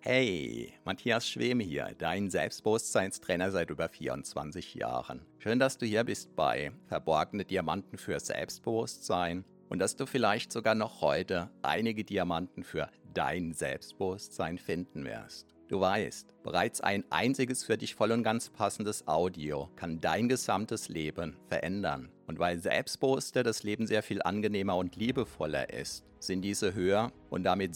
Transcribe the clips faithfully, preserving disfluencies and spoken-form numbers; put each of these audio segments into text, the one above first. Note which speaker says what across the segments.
Speaker 1: Hey, Matthias Schwem hier, dein Selbstbewusstseinstrainer seit über vierundzwanzig Jahren. Schön, dass du hier bist bei Verborgene Diamanten für Selbstbewusstsein und dass du vielleicht sogar noch heute einige Diamanten für dein Selbstbewusstsein finden wirst. Du weißt, bereits ein einziges für dich voll und ganz passendes Audio kann dein gesamtes Leben verändern. Und weil Selbstbewusster das Leben sehr viel angenehmer und liebevoller ist, sind diese Höher- und damit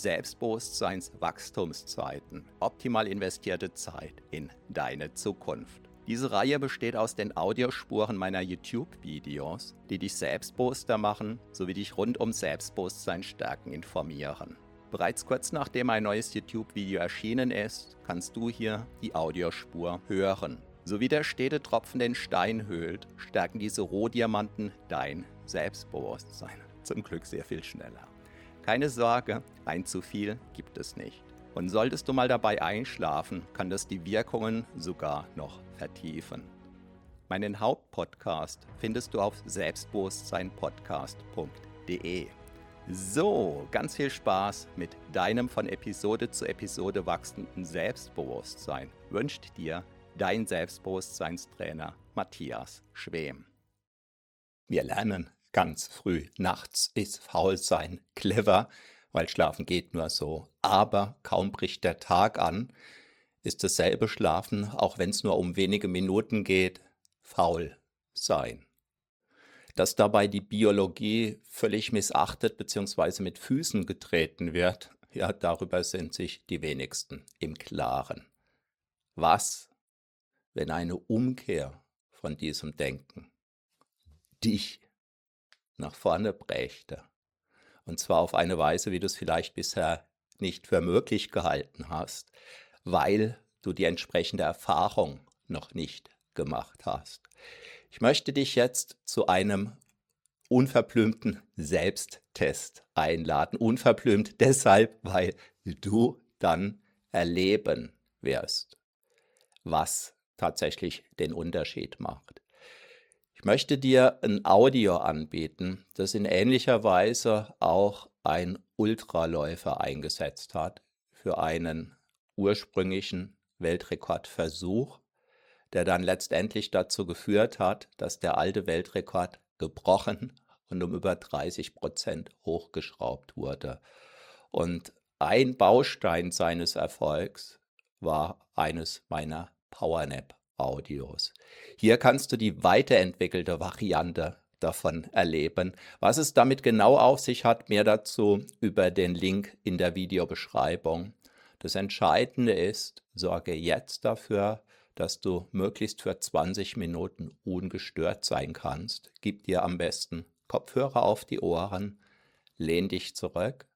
Speaker 1: Selbstbewusstseinswachstumszeiten optimal investierte Zeit in deine Zukunft. Diese Reihe besteht aus den Audiospuren meiner YouTube-Videos, die dich selbstbewusster machen, sowie dich rund um Selbstbewusstsein stärken informieren. Bereits kurz nachdem ein neues YouTube-Video erschienen ist, kannst du hier die Audiospur hören. So wie der stete Tropfen den Stein höhlt, stärken diese Rohdiamanten dein Selbstbewusstsein. Zum Glück sehr viel schneller. Keine Sorge, ein zu viel gibt es nicht. Und solltest du mal dabei einschlafen, kann das die Wirkungen sogar noch vertiefen. Meinen Hauptpodcast findest du auf selbstbewusstsein podcast punkt de. So, ganz viel Spaß mit deinem von Episode zu Episode wachsenden Selbstbewusstsein wünscht dir dein Selbstbewusstseinstrainer Matthias Schwem. Wir lernen ganz früh, nachts ist Faulsein clever, weil Schlafen geht nur so. Aber kaum bricht der Tag an, ist dasselbe Schlafen, auch wenn es nur um wenige Minuten geht, faul sein. Dass dabei die Biologie völlig missachtet bzw. mit Füßen getreten wird, ja, darüber sind sich die wenigsten im Klaren. Was, wenn eine Umkehr von diesem Denken dich nach vorne brächte? Und zwar auf eine Weise, wie du es vielleicht bisher nicht für möglich gehalten hast, weil du die entsprechende Erfahrung noch nicht gemacht hast. Ich möchte dich jetzt zu einem unverblümten Selbsttest einladen. Unverblümt deshalb, weil du dann erleben wirst, was tatsächlich den Unterschied macht. Ich möchte dir ein Audio anbieten, das in ähnlicher Weise auch ein Ultraläufer eingesetzt hat für einen ursprünglichen Weltrekordversuch, der dann letztendlich dazu geführt hat, dass der alte Weltrekord gebrochen und um über dreißig Prozent hochgeschraubt wurde. Und ein Baustein seines Erfolgs war eines meiner Powernap-Audios. Hier kannst du die weiterentwickelte Variante davon erleben. Was es damit genau auf sich hat, mehr dazu über den Link in der Videobeschreibung. Das Entscheidende ist, sorge jetzt dafür, dass du möglichst für zwanzig Minuten ungestört sein kannst. Gib dir am besten Kopfhörer auf die Ohren, lehn dich zurück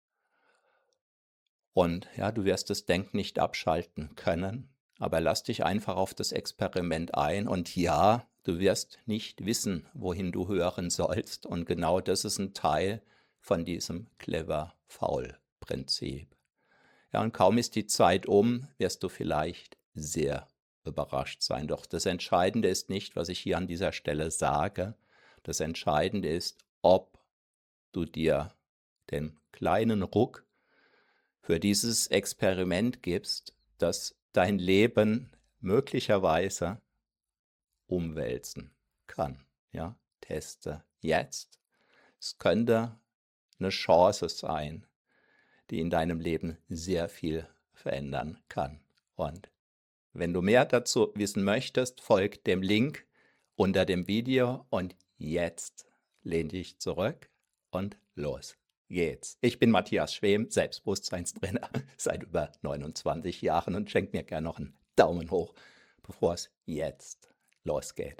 Speaker 1: und ja, du wirst das Denken nicht abschalten können, aber lass dich einfach auf das Experiment ein und ja, du wirst nicht wissen, wohin du hören sollst und genau das ist ein Teil von diesem Clever-Faul-Prinzip. Ja, und kaum ist die Zeit um, wirst du vielleicht sehr überrascht sein. Doch das Entscheidende ist nicht, was ich hier an dieser Stelle sage. Das Entscheidende ist, ob du dir den kleinen Ruck für dieses Experiment gibst, das dein Leben möglicherweise umwälzen kann. Ja, teste jetzt. Es könnte eine Chance sein, die in deinem Leben sehr viel verändern kann. Und wenn du mehr dazu wissen möchtest, folg dem Link unter dem Video und jetzt lehn dich zurück und los geht's. Ich bin Matthias Schwem, Selbstbewusstseinstrainer seit über neunundzwanzig Jahren und schenk mir gerne noch einen Daumen hoch, bevor es jetzt losgeht.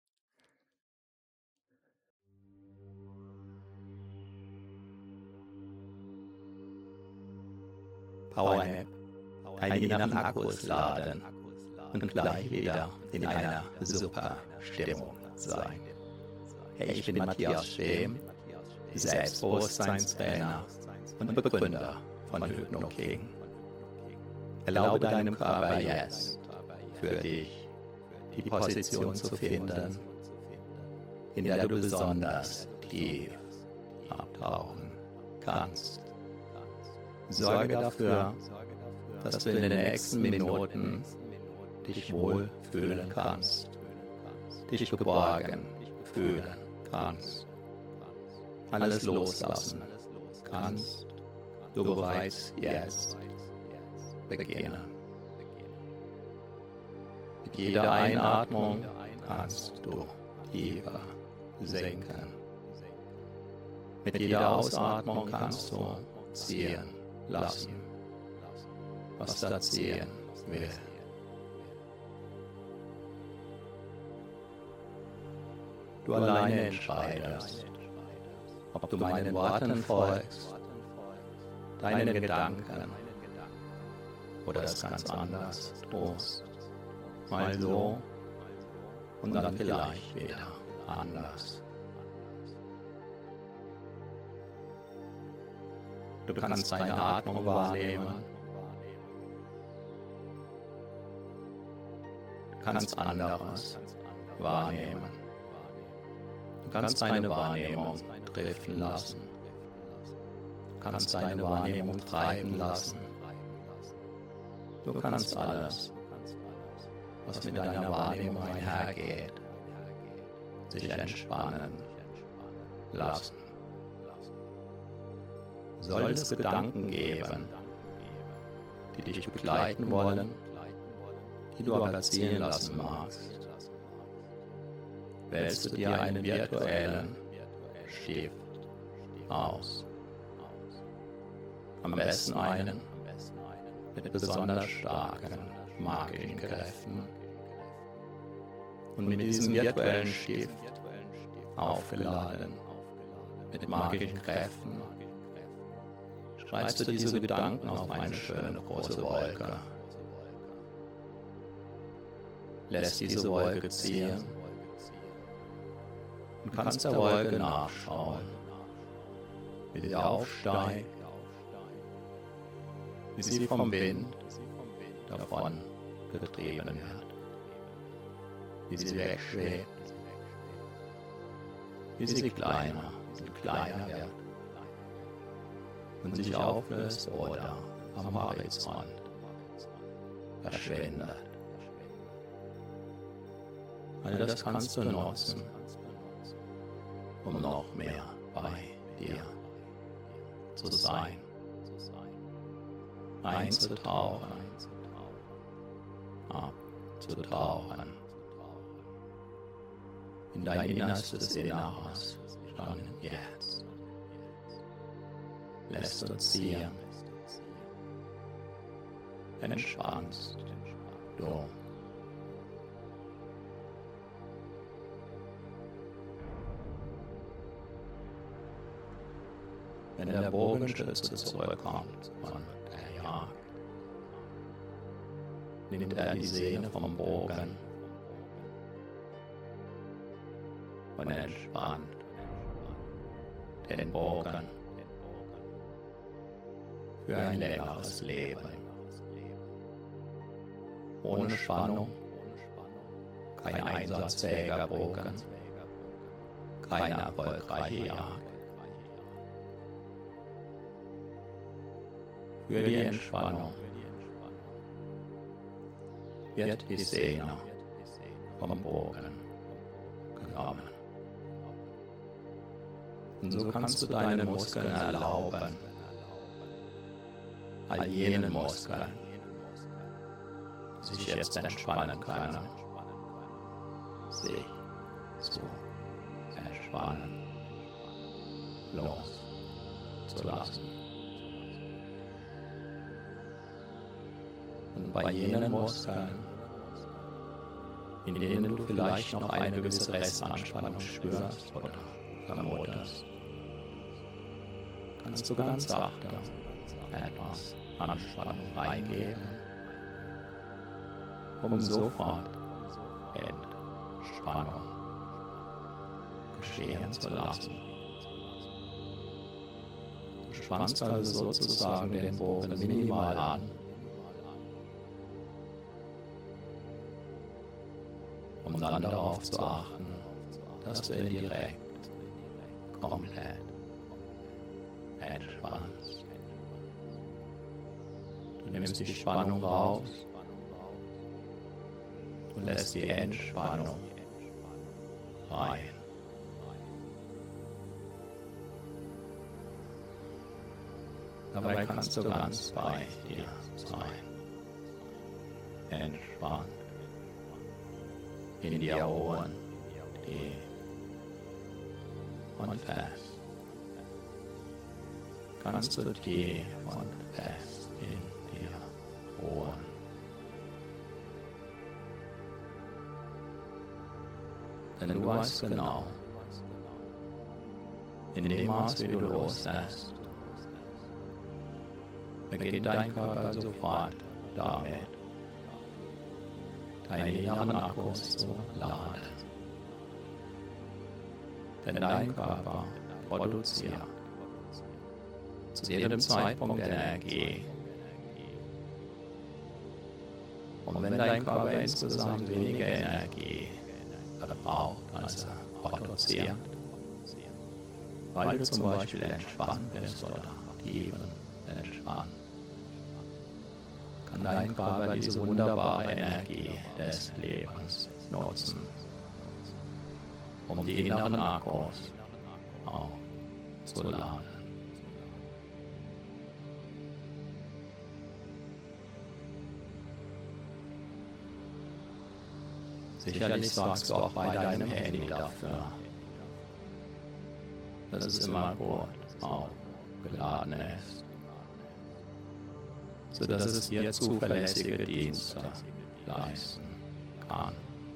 Speaker 1: Powernap. Deine inneren Akkus laden und gleich wieder in einer super Stimmung sein. Hey, ich bin Matthias Schwem, Selbstbewusstseinstrainer und Begründer von HypnoKing. Erlaube deinem Körper jetzt für dich die Position zu finden, in der du besonders tief abtauchen kannst. Sorge dafür, dass du in den nächsten Minuten dich wohl fühlen kannst, dich geborgen fühlen kannst, alles loslassen kannst. Du bereits jetzt beginnen. Mit jeder Einatmung kannst du tiefer sinken. Mit jeder Ausatmung kannst du ziehen lassen, was da ziehen will. Du alleine entscheidest, ob du meinen Worten folgst, deinen Gedanken oder es ganz anders tust. Mal so und dann vielleicht wieder anders. Du kannst deine Atmung wahrnehmen. Du kannst anderes wahrnehmen. Du kannst deine Wahrnehmung driften lassen. Du kannst deine Wahrnehmung treiben lassen. Du kannst alles, was mit deiner Wahrnehmung einhergeht, sich entspannen lassen. Soll es Gedanken geben, die dich begleiten wollen, die du aber ziehen lassen magst, wählst du dir einen virtuellen Stift aus. Am besten einen mit besonders starken magischen Kräften. Und mit diesem virtuellen Stift, aufgeladen mit magischen Kräften, schreibst du diese Gedanken auf eine schöne große Wolke. Lässt diese Wolke ziehen und kannst der Wolke nachschauen, wie sie aufsteigt, wie sie vom Wind davon getrieben wird, wie sie wegschwebt, wie sie kleiner und kleiner wird und sich auflöst oder am Horizont verschwindet. All das kannst du nutzen, um noch mehr bei dir zu sein, einzutauchen, abzutauchen, in dein innerstes Inneres schon jetzt. Lässt du ziehen, entspannst du. Wenn der Bogenschütze zurückkommt von der Jagd, nimmt er die Sehne vom Bogen und entspannt den Bogen für ein längeres Leben. Ohne Spannung, kein einsatzfähiger Bogen, keine erfolgreiche Jagd. Für die Entspannung wird die Sehne vom Bogen genommen. Und so kannst du deinen Muskeln erlauben, all jenen Muskeln, die sich jetzt entspannen können, sich zu entspannen, loszulassen. Und bei jenen Muskeln, in denen du vielleicht noch eine gewisse Restanspannung spürst oder vermutest, kannst du ganz sachte etwas Anspannung reingeben, um sofort Entspannung geschehen zu lassen. Du spannst also sozusagen den Bogen minimal an, um dann darauf zu achten, dass du ihn direkt, komplett entspannst. Du nimmst die Spannung raus und lässt die Entspannung rein. Dabei kannst du ganz bei dir sein, entspannt, in dir ruhen, tief und fest, ganz so tief und fest in dir ruhen. Denn du weißt genau, in dem Maß, wie du loslässt, beginnt dein Körper sofort damit, deine inneren Akkus zu laden. Denn dein Körper produziert zu jedem Zeitpunkt Energie. Und wenn dein Körper insgesamt weniger Energie verbraucht, als er produziert, weil du zum Beispiel entspannt bist oder tiefen entspannt, kann dein Körper diese wunderbare Energie des Lebens nutzen, um die inneren Akkus auch zu laden. Sicherlich sorgst du auch bei deinem Handy dafür, dass es immer gut aufgeladen ist, sodass es dir zuverlässige Dienste leisten kann.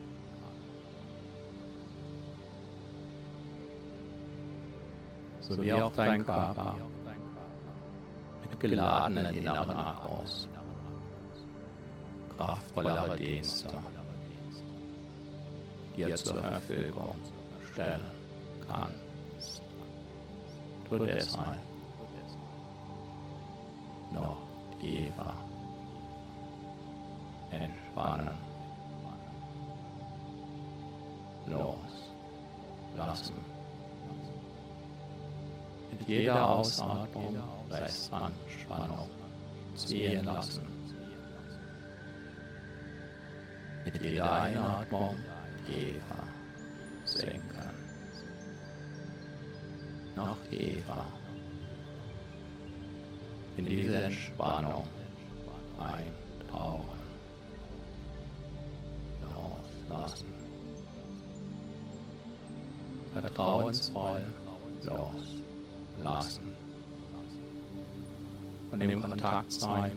Speaker 1: So wie auch dein Körper mit geladenen inneren Akkus kraftvollere Dienste dir zur Verfügung stellen kann. Tu deshalb noch tiefer entspannen, loslassen. Mit jeder Ausatmung Restanspannung ziehen lassen. Mit jeder Einatmung tiefer sinken. Noch tiefer in diese Entspannung eintauchen, loslassen, vertrauensvoll loslassen und im Kontakt sein,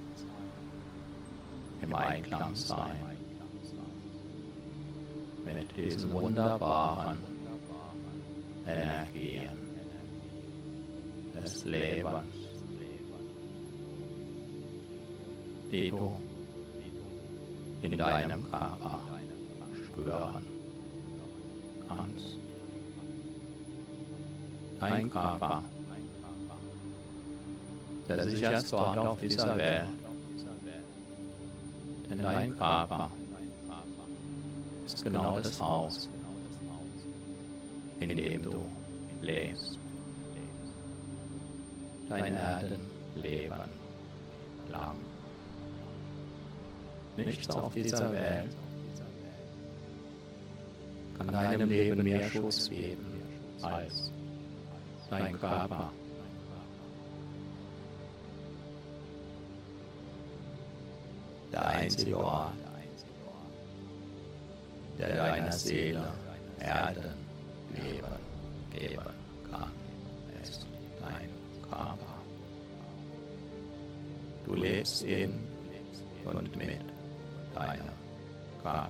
Speaker 1: im Einklang sein mit diesen wunderbaren Energien des Lebens, die du in deinem Körper spüren kannst. Dein Körper, der sich jetzt dort auf dieser Welt, denn dein Körper ist genau das Haus, in dem du lebst. Dein Erdenleben lang. Nichts auf dieser Welt kann deinem Leben mehr Schutz geben als dein Körper. Der einzige Ort, der deiner Seele Erdenleben geben kann, ist dein Körper. Du lebst in und mit deinem Körper,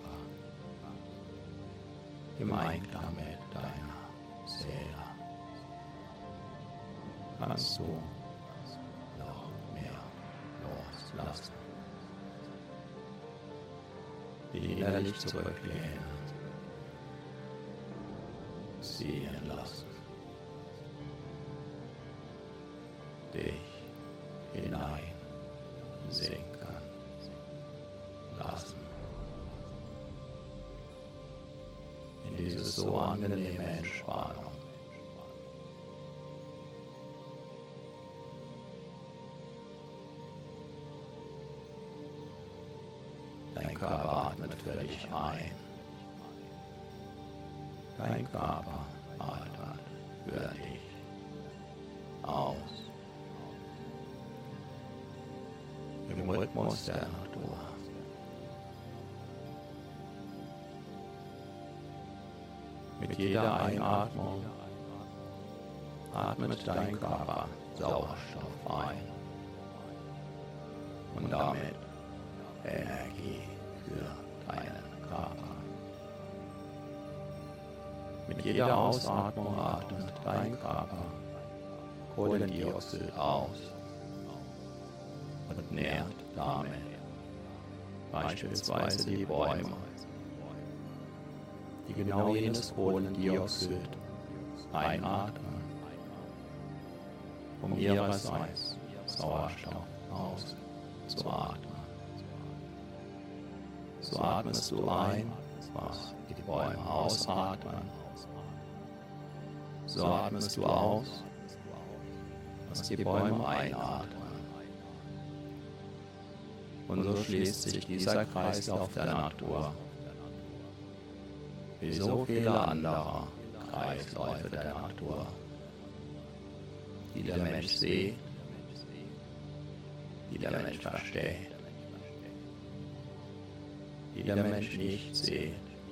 Speaker 1: im Einklang mit deiner Seele. Kannst du noch mehr loslassen, dich innerlich zurücklehnen, ziehen lassen, dich hinein sinken lassen in diese so angenehme Entspannung. Dein Körper atmet für dich ein. Dein Körper atmet für dich aus. Im Rhythmus der Natur. Mit jeder Einatmung atmet dein Körper Sauerstoff ein und damit Energie für deinen Körper. Mit jeder Ausatmung atmet dein Körper Kohlendioxid aus und nährt damit beispielsweise die Bäume, die genau jenes Kohlendioxid einatmen, um ihrerseits Sauerstoff auszuatmen. So atmest du ein, was die Bäume ausatmen. So atmest du aus, was die Bäume einatmen. Und so schließt sich dieser Kreislauf der Natur, wie so viele andere Kreisläufe der Natur, die der Mensch sieht, die der Mensch versteht, die der Mensch nicht sieht,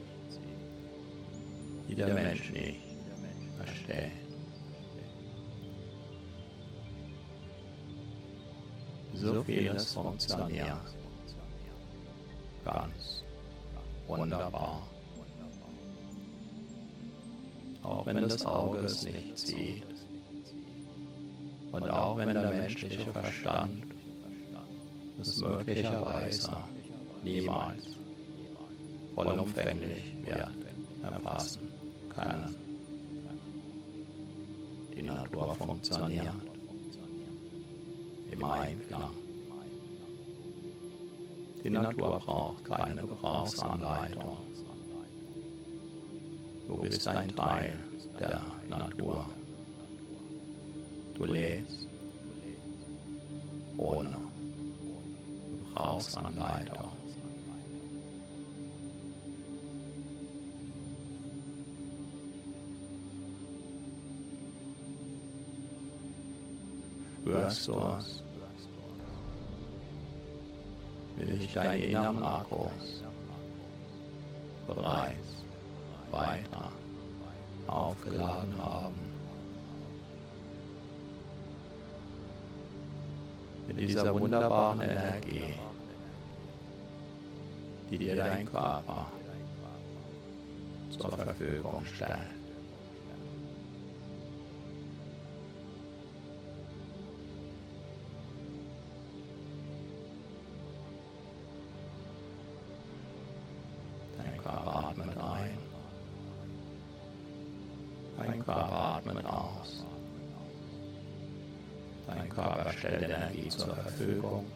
Speaker 1: die der Mensch nicht versteht. So vieles funktioniert ganz wunderbar. Auch wenn das Auge es nicht sieht und auch wenn der menschliche Verstand es möglicherweise niemals vollumfänglich wird erfassen können. Die Natur funktioniert im Einklang. Die Natur braucht keine Gebrauchsanleitung. Du bist ein Teil der Natur. Du lebst ohne Gebrauchsanleitung. Spürst du es, wie dich deine inneren Akkus bereits weiter aufgeladen haben. Mit dieser wunderbaren Energie, die dir dein Körper zur Verfügung stellt. Dein Körper atmet ein. Dein Körper atmet aus. Dein Körper stellt Energie zur Verfügung.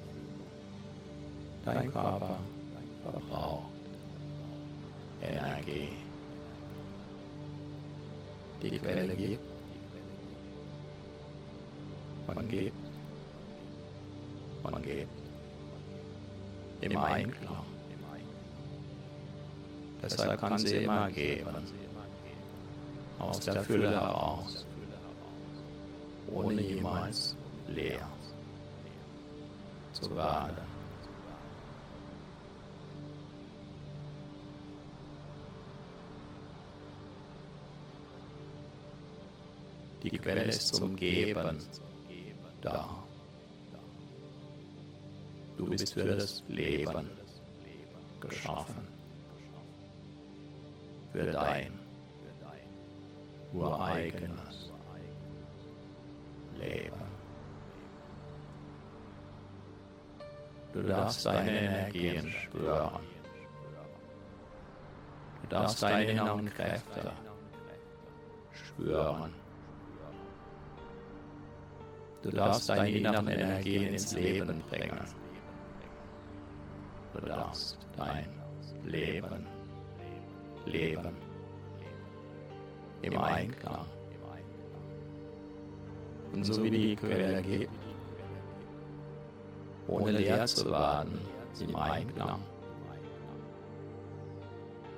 Speaker 1: Dein Körper verbraucht Energie. Die Quelle gibt und gibt und gibt im Einklang. Deshalb kann sie immer geben, aus der Fülle heraus, ohne jemals leer zu werden. Die Quelle ist zum Geben da. Du bist für das Leben geschaffen. Für dein ureigenes Leben. Du darfst deine Energien spüren. Du darfst deine inneren Kräfte spüren. Du darfst deine inneren Energien ins Leben bringen. Du darfst dein Leben leben. Im Einklang. Und so wie die Quelle gibt, ohne leer zu werden, im Einklang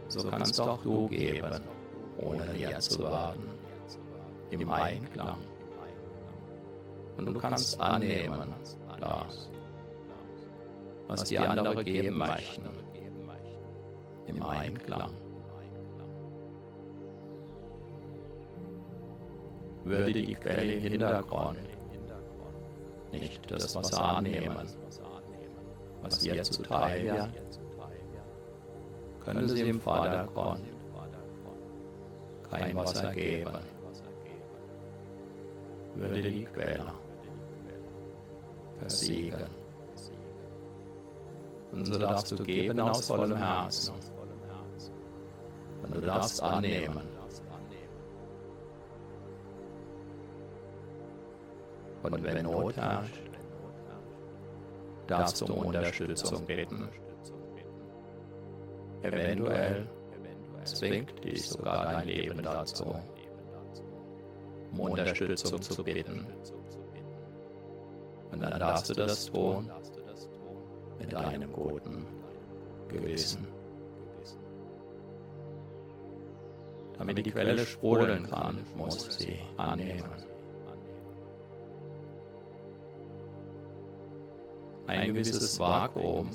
Speaker 1: so kannst auch du geben, ohne leer zu werden, im Einklang. Und du kannst annehmen, das, was die anderen geben möchten, im Einklang. Würde die Quelle im Hintergrund nicht das Wasser annehmen, was dir zuteil wird, könnte sie im Vordergrund kein Wasser geben. Würde die Quelle versiegen. Und so darfst du geben aus vollem Herzen. Und du darfst annehmen. Und wenn Not herrscht, darfst du um Unterstützung bitten. Eventuell zwingt dich sogar dein Leben dazu, um Unterstützung zu bitten. Und dann darfst du das tun mit deinem guten Gewissen. Damit die Quelle sprudeln kann, musst du sie annehmen. Ein gewisses Vakuum,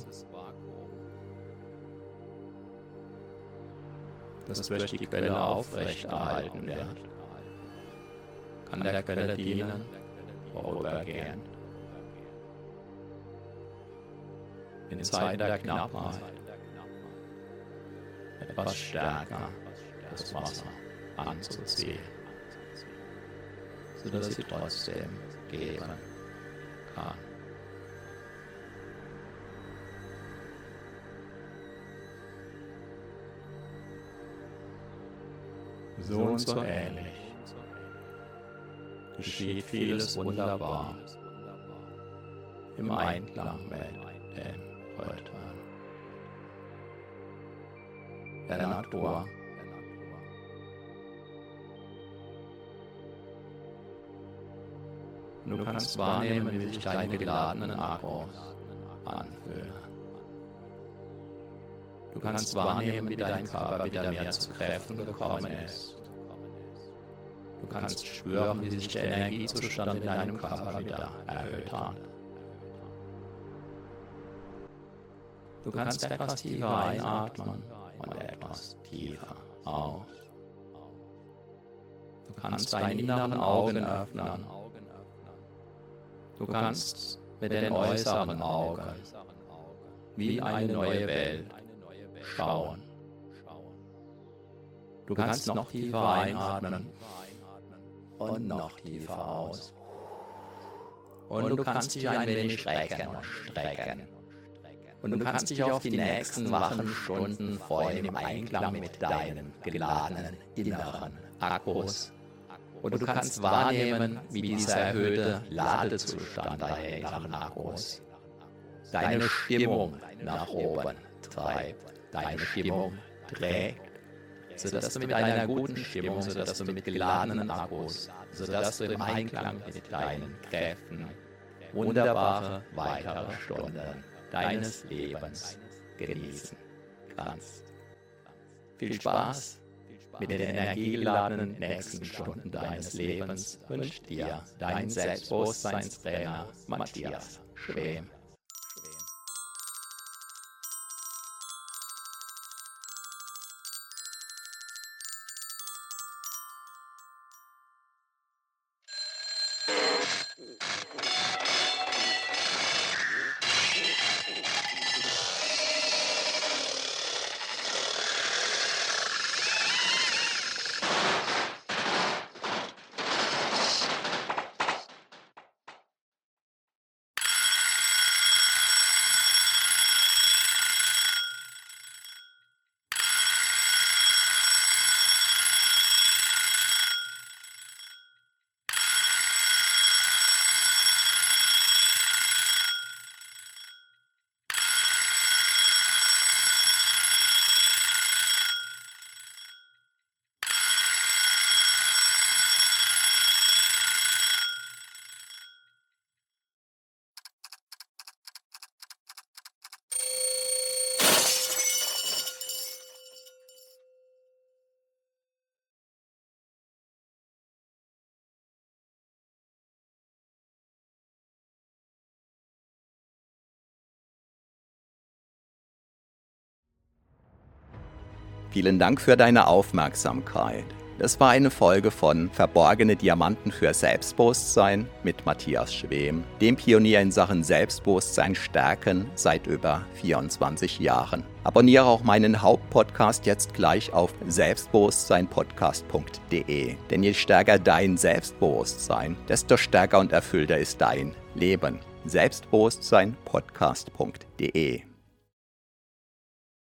Speaker 1: das durch die Quelle aufrechterhalten wird, kann der Quelle dienen, vorübergehend. In Zeiten der Knappheit etwas stärker das Wasser anzuziehen, sodass sie trotzdem geben kann. So und so ähnlich geschieht vieles wunderbar im Einklang mit den Rhythmen der Natur. Du kannst wahrnehmen, wie sich deine geladenen Akkus anfühlen. Du kannst wahrnehmen, wie dein Körper wieder mehr zu Kräften gekommen ist. Du kannst spüren, wie sich der Energiezustand in deinem Körper wieder erhöht hat. Du kannst etwas tiefer einatmen und etwas tiefer aus. Du kannst deine inneren Augen öffnen. Du kannst mit den äußeren Augen wie eine neue Welt schauen. Du kannst noch tiefer einatmen und noch tiefer aus. Und du kannst dich ein wenig strecken und strecken. Und du kannst dich auf die nächsten wachen Stunden freuen im Einklang mit deinen geladenen inneren Akkus. Und du kannst wahrnehmen, wie dieser erhöhte Ladezustand deiner inneren Akkus deine Stimmung nach oben treibt. Deine Stimmung trägt, sodass du mit einer guten Stimmung, sodass du mit geladenen Akkus, sodass du im Einklang mit deinen Kräften wunderbare weitere Stunden deines Lebens genießen kannst. Viel Spaß mit den energiegeladenen nächsten Stunden deines Lebens wünscht dir dein Selbstbewusstseinstrainer Matthias Schwem. Vielen Dank für deine Aufmerksamkeit. Das war eine Folge von Verborgene Diamanten für Selbstbewusstsein mit Matthias Schwem, dem Pionier in Sachen Selbstbewusstsein stärken seit über vierundzwanzig Jahren. Abonniere auch meinen Hauptpodcast jetzt gleich auf selbstbewusstsein podcast punkt de. Denn je stärker dein Selbstbewusstsein, desto stärker und erfüllter ist dein Leben. selbstbewusstsein podcast punkt de